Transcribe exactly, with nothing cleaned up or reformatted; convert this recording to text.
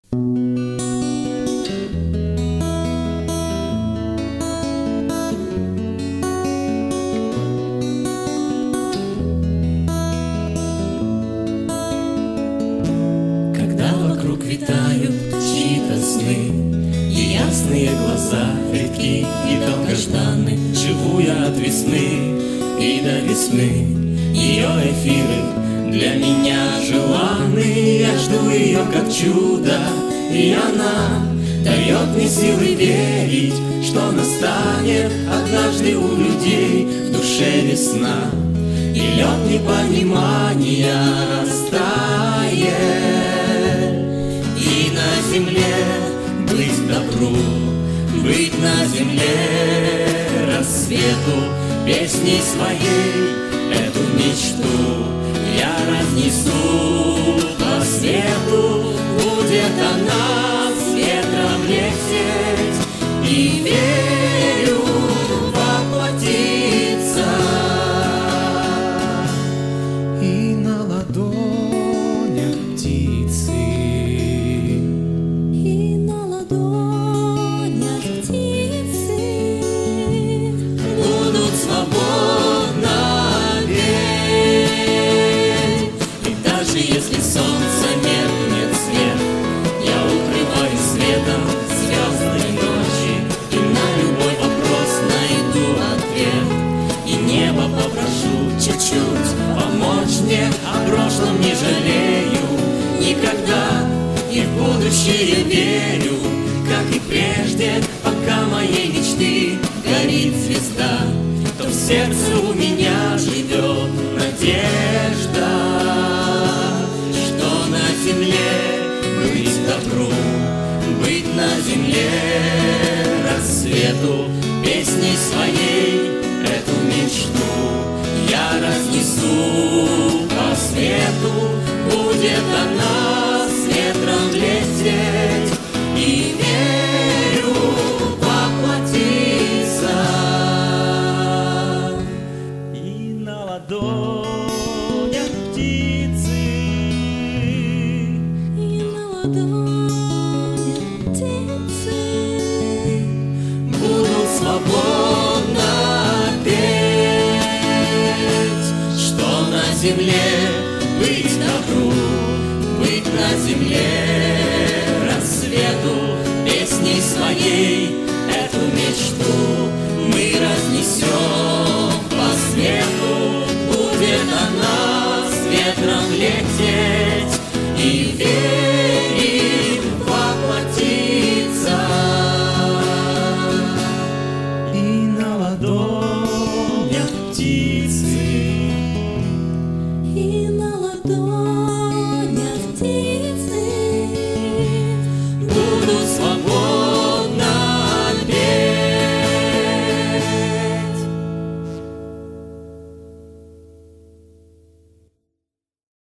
Когда вокруг витают чьи-то сны, и ясные глаза редки и долгожданны, живу я от весны и до весны. Ее эфиры для меня желанны, я жду ее как чудо, и она дает мне силы верить, что настанет однажды у людей в душе весна, и лед непонимания растает, и на земле быть добру, быть на земле рассвету, песней своей эту мечту я разнесу по свету. Будет она с ветром лететь, и верю воплотиться. И на ладонях птицы, И на ладонях птицы будут свободно петь. И даже если солнца нет, нет свет, я укрываюсь светом звездной ночи, и на любой вопрос найду ответ, и небо попрошу чуть-чуть помочь мне. О прошлом не жалею никогда, и в будущее верю, как и прежде. Пока моей мечты горит звезда, то в сердце у меня живет надежда, что на земле быть добру, быть на земле рассвету, песней своей эту мечту я разнесу по свету. Будет она с ветром лететь, и верю воплотиться. И на ладонях птицы, И на ладонях птицы будут свободно петь, что на земле быть добру, быть на земле рассвету, песней своей эту мечту мы разнесем по свету. Будет она с ветром лететь, и верь